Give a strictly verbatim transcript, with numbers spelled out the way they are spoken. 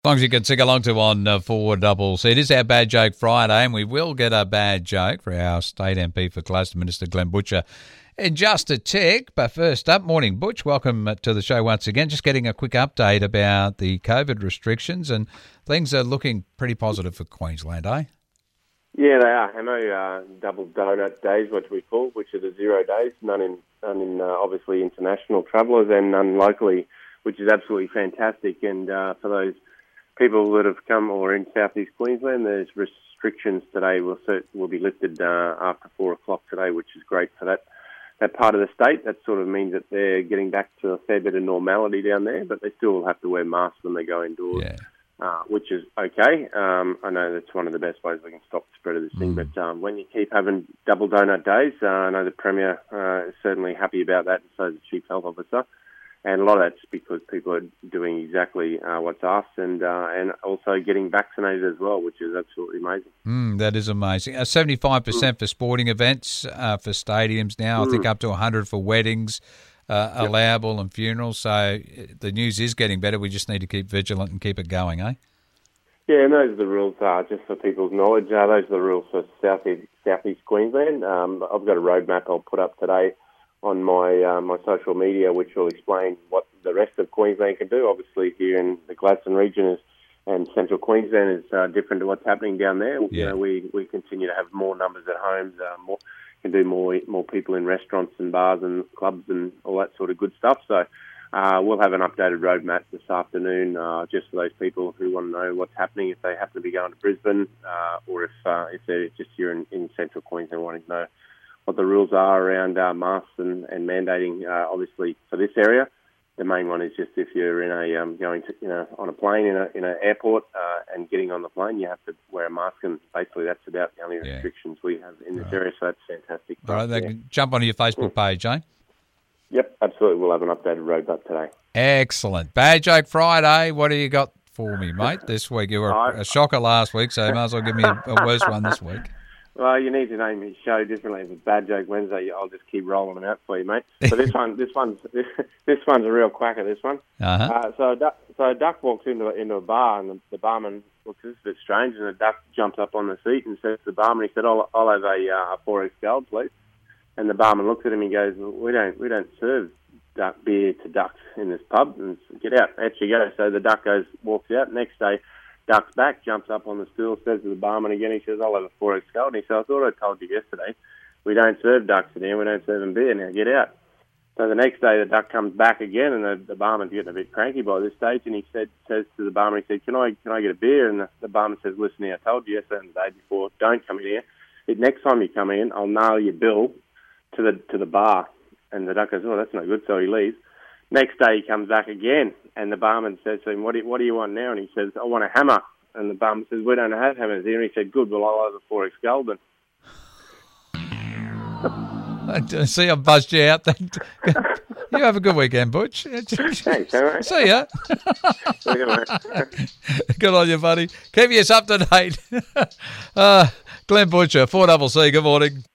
As long as you can sing along to on uh, four double C. It is our Bad Joke Friday, and we will get a bad joke for our State M P for Gladstone, Minister Glenn Butcher, in just a tick. But first up, morning, Butch. Welcome to the show once again. Just getting a quick update about the COVID restrictions, and things are looking pretty positive for Queensland, eh? Yeah, they are. I know uh, double donut days, what we call, which are the zero days, none in, none in uh, obviously international travellers and none locally, which is absolutely fantastic. And uh, for those people that have come or in southeast Queensland, there's restrictions today will will be lifted uh, after four o'clock today, which is great for that that part of the state. That sort of means that they're getting back to a fair bit of normality down there, but they still have to wear masks when they go indoors, Yeah. uh, which is okay. Um, I know that's one of the best ways we can stop the spread of this thing, Mm. but um, when you keep having double donut days, uh, I know the Premier uh, is certainly happy about that, and so is the Chief Health Officer. And a lot of that's because people are doing exactly uh, what's asked and uh, and also getting vaccinated as well, which is absolutely amazing. Mm, that is amazing. Uh, seventy-five percent mm. for sporting events, uh, for stadiums now, mm. I think up to one hundred for weddings, uh, yep. allowable and funerals. So the news is getting better. We just need to keep vigilant and keep it going, eh? Yeah, and those are the rules, uh, just for people's knowledge. Uh, those are the rules for South East, Southeast Queensland. Um, I've got a roadmap I'll put up today on my uh, my social media, which will explain what the rest of Queensland can do. Obviously, here in the Gladstone region is, and central Queensland is uh, different to what's happening down there. Yeah. You know, we, we continue to have more numbers at homes, uh, more can do more more people in restaurants and bars and clubs and all that sort of good stuff. So uh, we'll have an updated roadmap this afternoon, uh, just for those people who want to know what's happening if they happen to be going to Brisbane, uh, or if uh, if they're just here in, in central Queensland wanting to know what the rules are around uh, masks and, and mandating, uh, obviously, for this area. The main one is just if you're in a um, going to, you know, on a plane in a in an airport uh, and getting on the plane, you have to wear a mask, and basically that's about the only Yeah. restrictions we have in this Right. area. So that's fantastic. All right, they yeah. can jump onto your Facebook page, eh? Yep, absolutely. We'll have an updated roadmap today. Excellent. Bad Joke Friday. What do you got for me, mate, this week? You were a shocker last week, so you might as well give me a, a worse one this week. Well, you need to name your show differently. If it's Bad Joke Wednesday, I'll just keep rolling them out for you, mate. So this one, this one's this, this one's a real quacker. This one. Uh-huh. Uh, so, a duck, so a duck walks into into a bar, and the, the barman looks this a bit strange, and the duck jumps up on the seat and says to the barman, he said, "I'll, I'll have a, uh, a four X Gold, please." And the barman looks at him and goes, well, "We don't we don't serve duck beer to ducks in this pub." And get out, out you go. So the duck goes, walks out. Next day, ducks back, jumps up on the stool, says to the barman again, he says, "I'll have a four X Gold." And he said, "I thought I told you yesterday, we don't serve ducks in here, we don't serve them beer, now get out." So the next day the duck comes back again, and the, the barman's getting a bit cranky by this stage, and he said, says to the barman, he said, can I can I get a beer? And the, the barman says, "Listen here, I told you yesterday and the day before, don't come in here. It, next time you come in, I'll nail your bill to the to the bar." And the duck goes, "Oh, that's no good," so he leaves. Next day he comes back again, and the barman says to him, what do, you, what do you want now? And he says, "I want a hammer." And the barman says, "We don't have hammers here." And he said, "Good, well, I'll have a four X Gold then." I see, I buzzed you out. You have a good weekend, Butch. Thanks, all right. See ya. See you, mate. Good on you, buddy. Keep us up to date. Uh, Glenn Butcher, four double C, good morning.